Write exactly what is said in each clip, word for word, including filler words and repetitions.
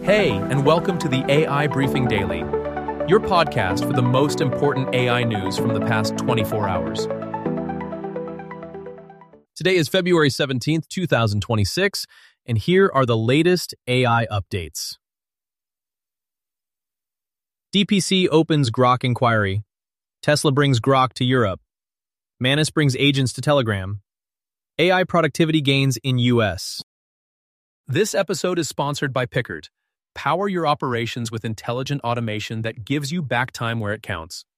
Hey, and welcome to the A I Briefing Daily, your podcast for the most important A I news from the past twenty-four hours. Today is February seventeenth, two thousand twenty-six, and here are the latest A I updates. D P C opens Grok inquiry. Tesla brings Grok to Europe. Manus brings agents to Telegram. A I productivity gains in U S. This episode is sponsored by Pickert. Power your operations with intelligent automation that gives you back time where it counts.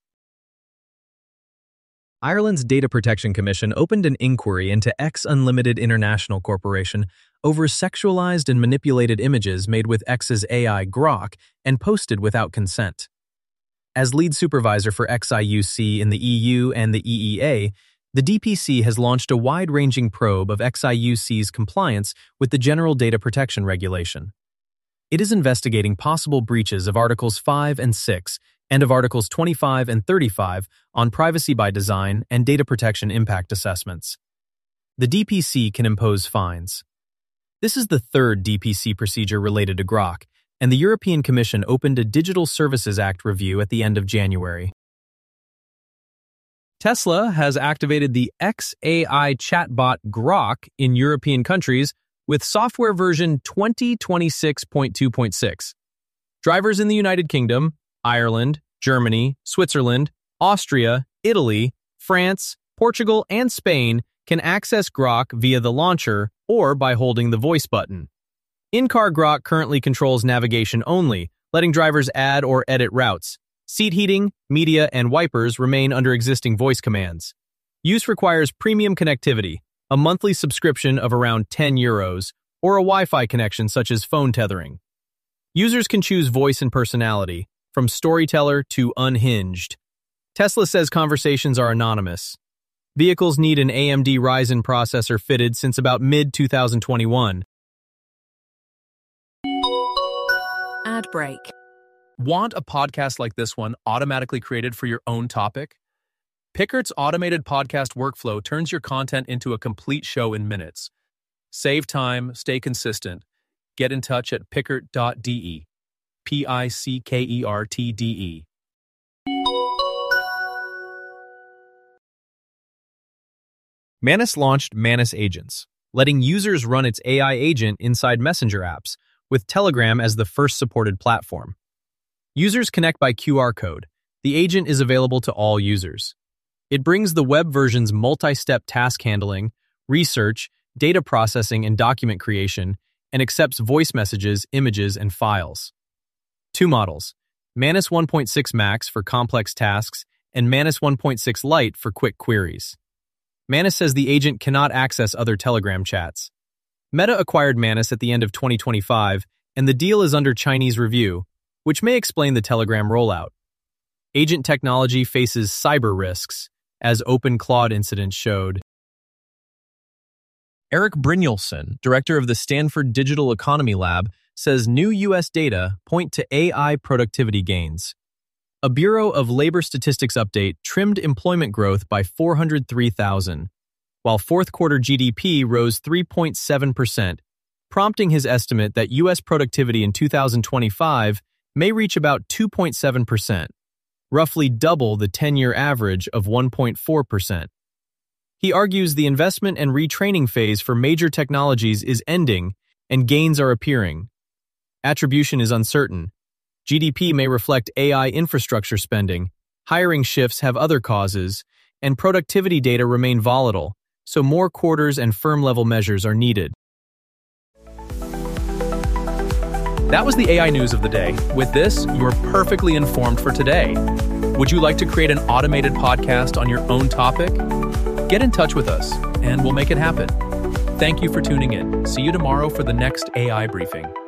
Ireland's Data Protection Commission opened an inquiry into X Unlimited International Corporation over sexualized and manipulated images made with X's A I Grok and posted without consent. As lead supervisor for X I U C in the E U and the E E A, the D P C has launched a wide-ranging probe of X I U C's compliance with the General Data Protection Regulation. It is investigating possible breaches of Articles five and six and of Articles twenty-five and thirty-five on privacy by design and data protection impact assessments. The D P C can impose fines. This is the third D P C procedure related to Grok, and the European Commission opened a Digital Services Act review at the end of January. Tesla has activated the X A I chatbot Grok in European countries with software version twenty twenty-six point two point six. Drivers in the United Kingdom, Ireland, Germany, Switzerland, Austria, Italy, France, Portugal, and Spain can access Grok via the launcher or by holding the voice button. In-car Grok currently controls navigation only, letting drivers add or edit routes. Seat heating, media, and wipers remain under existing voice commands. Use requires premium connectivity, a monthly subscription of around ten euros, or a Wi-Fi connection such as phone tethering. Users can choose voice and personality, from storyteller to unhinged. Tesla says conversations are anonymous. Vehicles need an A M D Ryzen processor fitted since about mid twenty twenty-one. Ad break. Want a podcast like this one automatically created for your own topic? Pickert's automated podcast workflow turns your content into a complete show in minutes. Save time, stay consistent. Get in touch at pickert dot d e. P I C K E R T D E. Manus launched Manus Agents, letting users run its A I agent inside Messenger apps, with Telegram as the first supported platform. Users connect by Q R code. The agent is available to all users. It brings the web version's multi-step task handling, research, data processing, and document creation, and accepts voice messages, images, and files. Two models, Manus one point six Max for complex tasks and Manus one point six Lite for quick queries. Manus says the agent cannot access other Telegram chats. Meta acquired Manus at the end of twenty twenty-five, and the deal is under Chinese review, which may explain the Telegram rollout. Agent technology faces cyber risks, as OpenClaw incident showed. Eric Brynjolfsson, director of the Stanford Digital Economy Lab, says new U S data point to A I productivity gains. A Bureau of Labor Statistics update trimmed employment growth by four hundred three thousand, while fourth quarter G D P rose three point seven percent, prompting his estimate that U S productivity in two thousand twenty-five may reach about two point seven percent. Roughly double the ten-year average of one point four percent. He argues the investment and retraining phase for major technologies is ending and gains are appearing. Attribution is uncertain. G D P may reflect A I infrastructure spending, hiring shifts have other causes, and productivity data remain volatile, so more quarters and firm-level measures are needed. That was the A I news of the day. With this, you're perfectly informed for today. Would you like to create an automated podcast on your own topic? Get in touch with us, and we'll make it happen. Thank you for tuning in. See you tomorrow for the next A I briefing.